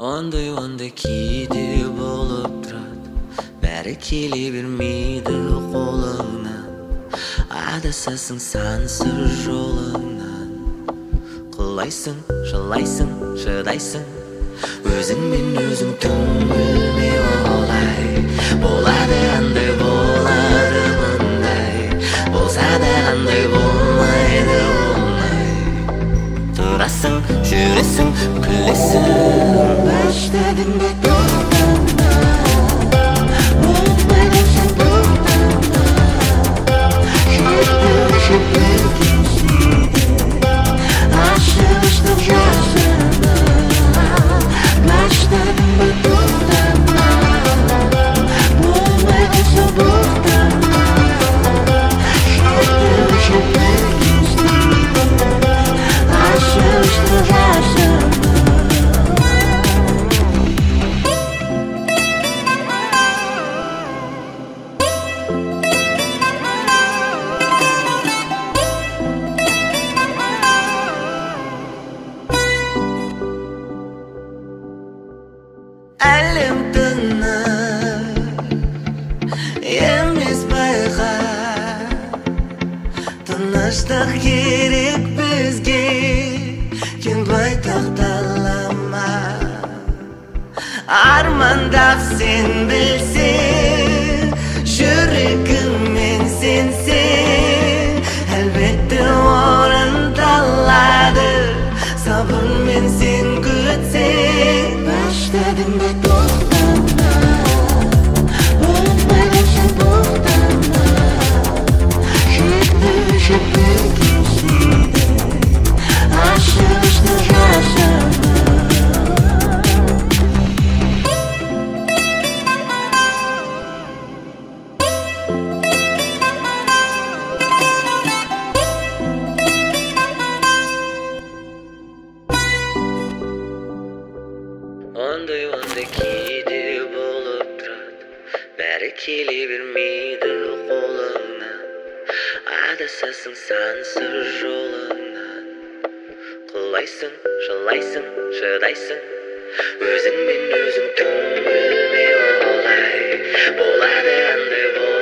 Onday кейде болып тұрады, бәрі келе бермейді қолыңнан. Адасасың сансыз жолыңнан. Құлайсың, жылайсың, шыдайсың, өзіңмен өзің түңілме олай. Болады андай, болады бұндай, болса да қандай болмайды оңай. Тұрасың, жүресің, күлесің, başladın da toktama, unutmadın toktama. Şarkı kimseydi, açılıştık yaşama. Başladın da toktama, unutmadın toktama. Şarkı kimseydi, açılıştık yaşama. Әлем тынық, емес байқа. Тыныштық керек бізге, кең байтақ далама. Армандап сен білсең, жүрегіңмен сенсең, әлбетте орындалады. Сабырмен сен күтсең, başladın da toktama, unutmadın toktama. Şarkı kimseydi, açılıştık yaşama. Onday кейде болып тұрады, бәрі келе бермейді қолыңнан. Адасасың сансыз жолыңнан. Құлайсың, жылайсың, шыдайсың, өзіңмен өзің түңілме олай. Болады андай,